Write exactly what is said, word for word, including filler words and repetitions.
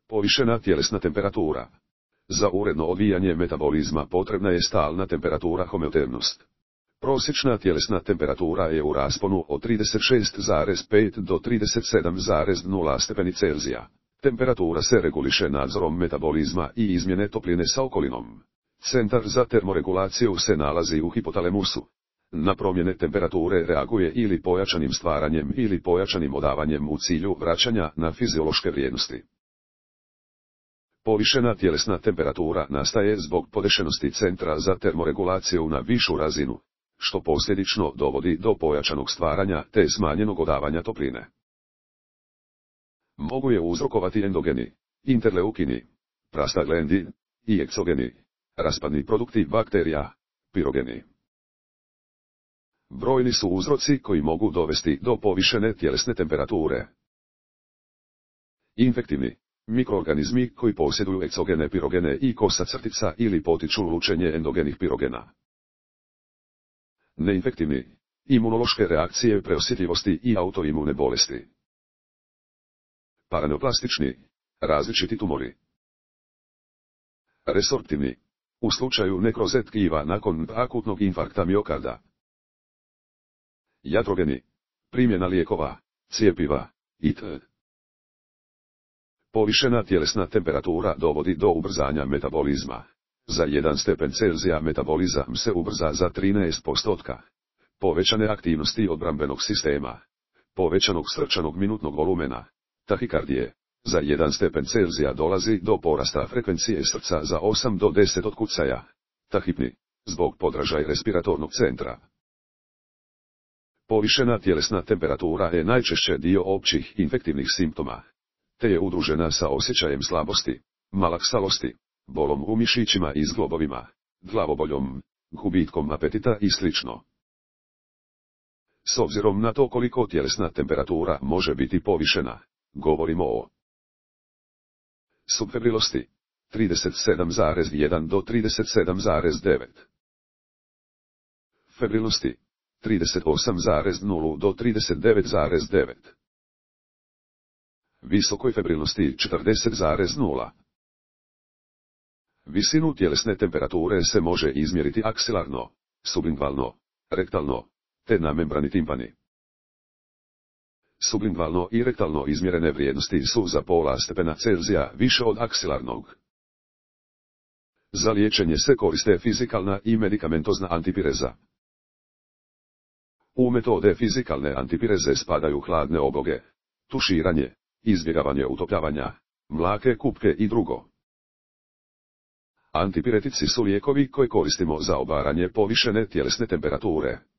Povišena tjelesna temperatura. Za uredno odvijanje metabolizma potrebna je stalna temperatura homeotermnost. Prosječna tjelesna temperatura je u rasponu od trideset šest zarez pet do trideset sedam zarez nula stepeni Celzija. Temperatura se reguliše nadzorom metabolizma i izmjene topline sa okolinom. Centar za termoregulaciju se nalazi u hipotalamusu. Na promjene temperature reaguje ili pojačanim stvaranjem ili pojačanim odavanjem u cilju vraćanja na fiziološke vrijednosti. Povišena tjelesna temperatura nastaje zbog podešenosti centra za termoregulaciju na višu razinu, što posljedično dovodi do pojačanog stvaranja te smanjenog odavanja topline. Mogu je uzrokovati endogeni, interleukini, prostaglandini i egzogeni, raspadni produkti bakterija, pirogeni. Brojni su uzroci koji mogu dovesti do povišene tjelesne temperature. Infektivni, mikroorganizmi koji posjeduju egzogene pirogene i kosa crtica ili potiču lučenje endogenih pirogena. Neinfektivni, imunološke reakcije preosjetljivosti i autoimune bolesti. Paraneoplastični, različiti tumori. Resorptivni, u slučaju nekroze tkiva nakon akutnog infarkta miokarda. Jatrogeni, primjena lijekova, cjepiva, itd. Povišena tjelesna temperatura dovodi do ubrzanja metabolizma. Za jedan stepen Celzija metabolizam se ubrza za trinaest posto. Povećane aktivnosti odbrambenog sistema. Povećanog srčanog minutnog volumena. Tahikardije. Za jedan stepen Celzija dolazi do porasta frekvencije srca za osam do deset otkucaja. Tahipni. Zbog podražaj respiratornog centra. Povišena tjelesna temperatura je najčešće dio općih infektivnih simptoma, te je udružena sa osjećajem slabosti, malaksalosti, bolom u mišićima i zglobovima, glavoboljom, gubitkom apetita i sl. S obzirom na to koliko tjelesna temperatura može biti povišena, govorimo o subfebrilosti, trideset sedam zarez jedan do trideset sedam zarez devet. Febrilnosti, trideset osam zarez nula do trideset devet zarez devet. Visokoj febrilnosti četrdeset zarez nula. Visinu tjelesne temperature se može izmjeriti aksilarno, sublingualno, rektalno, te na membrani timpani. Sublingualno i rektalno izmjerene vrijednosti su za pola stepena Celzija više od aksilarnog. Za liječenje se koriste fizikalna i medikamentozna antipireza. U metode fizikalne antipireze spadaju hladne obloge, tuširanje, izbjegavanje utopljavanja, mlake kupke i drugo. Antipiretici su lijekovi koje koristimo za obaranje povišene tjelesne temperature.